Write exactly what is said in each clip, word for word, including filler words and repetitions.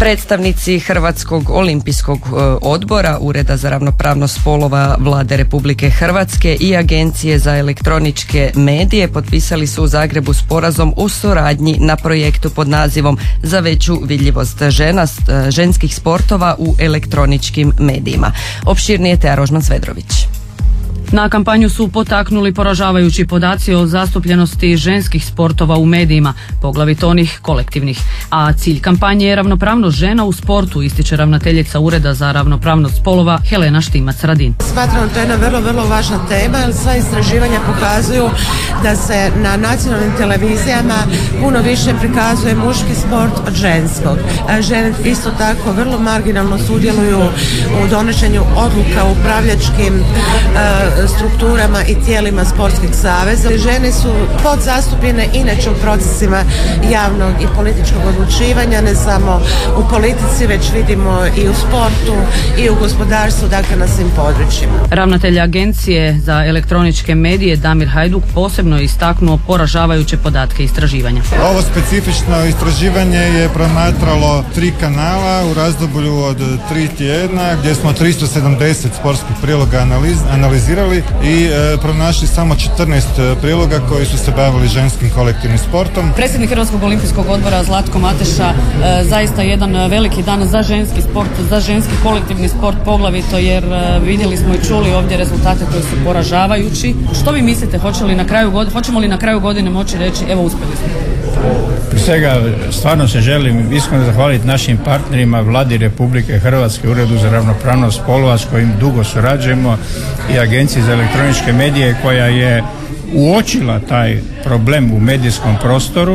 Predstavnici Hrvatskog olimpijskog odbora, Ureda za ravnopravnost spolova Vlade Republike Hrvatske i Agencije za elektroničke medije potpisali su u Zagrebu sporazum o suradnji na projektu pod nazivom Za veću vidljivost žena, ženskih sportova u elektroničkim medijima. Opširnije Teja Rožman Svedrović. Na kampanju su potaknuli poražavajući podaci o zastupljenosti ženskih sportova u medijima, poglavito onih kolektivnih. A cilj kampanje je ravnopravnost žena u sportu, ističe ravnateljica Ureda za ravnopravnost spolova Helena Štimac-Radin. Smatram da to je jedna vrlo, vrlo važna tema, jer sva istraživanja pokazuju da se na nacionalnim televizijama puno više prikazuje muški sport od ženskog. Žene isto tako vrlo marginalno sudjeluju u donošenju odluka u upravljačkim strukturama i tijelima sportskih saveza. Žene su podzastupljene inače u procesima javnog i političkog odlučivanja, ne samo u politici, već vidimo i u sportu i u gospodarstvu, dakle na svim područjima. Ravnatelj Agencije za elektroničke medije Damir Hajduk posebno je istaknuo poražavajuće podatke istraživanja. Ovo specifično istraživanje je promatralo tri kanala u razdoblju od tri tjedna, gdje smo tristo sedamdeset sportskih priloga analiz, analizirali i e, pronašli samo četrnaest priloga koji su se bavili ženskim kolektivnim sportom. Predsjednik Hrvatskog olimpijskog odbora Zlatko Mateša, e, zaista jedan veliki dan za ženski sport, za ženski kolektivni sport poglavito, jer e, vidjeli smo i čuli ovdje rezultate koji su poražavajući. Što vi mislite, hoće li na kraju godine, hoćemo li na kraju godine moći reći evo uspjeli smo? Prije svega stvarno se želim iskreno zahvaliti našim partnerima, Vladi Republike Hrvatske, Uredu za ravnopravnost spolova s kojim dugo surađujemo i Agenciji za elektroničke medije koja je uočila taj problem u medijskom prostoru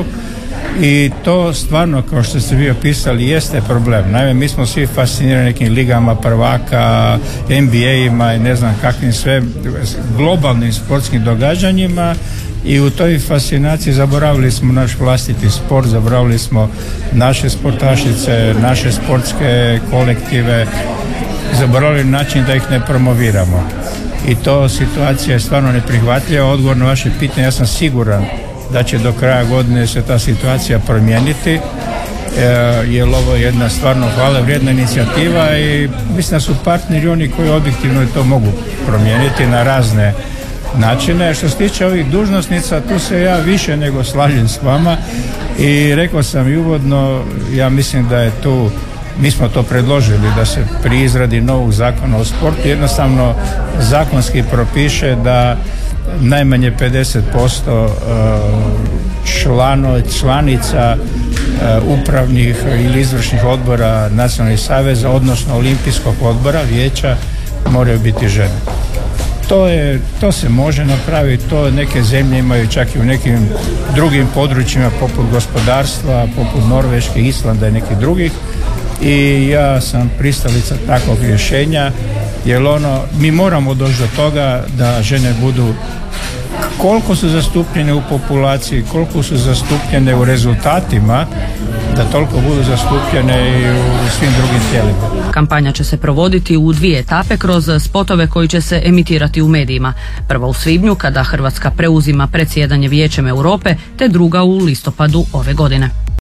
i to stvarno, kao što ste vi opisali, jeste problem. Naime, mi smo svi fascinirani nekim ligama prvaka, N B A-ima i ne znam kakvim sve globalnim sportskim događanjima. I u toj fascinaciji zaboravili smo naš vlastiti sport, zaboravili smo naše sportašice, naše sportske kolektive, zaboravili način da ih ne promoviramo. I to situacija je stvarno neprihvatljiva. Odgovor na vaše pitanje, ja sam siguran da će do kraja godine se ta situacija promijeniti, e, jer ovo je jedna stvarno hvale vrijedna inicijativa i mislim da su partneri oni koji objektivno to mogu promijeniti na razne načine. Što se tiče ovih dužnosnica, tu se ja više nego slažem s vama i rekao sam i uvodno, ja mislim da je tu, mi smo to predložili da se pri izradi novog zakona o sportu jednostavno zakonski propiše da najmanje pedeset posto člano, članica upravnih ili izvršnih odbora nacionalnih saveza, odnosno olimpijskog odbora, vijeća, moraju biti žene. To je, to se može napraviti, to neke zemlje imaju čak i u nekim drugim područjima poput gospodarstva, poput Norveške, Islanda i nekih drugih i ja sam pristalica takvog rješenja, jer ono, mi moramo doći do toga da žene budu koliko su zastupljene u populaciji, koliko su zastupljene u rezultatima, da toliko budu zastupljene i u svim drugim tijelima. Kampanja će se provoditi u dvije etape kroz spotove koji će se emitirati u medijima. Prva u svibnju kada Hrvatska preuzima predsjedanje Vijećem Europe, te druga u listopadu ove godine.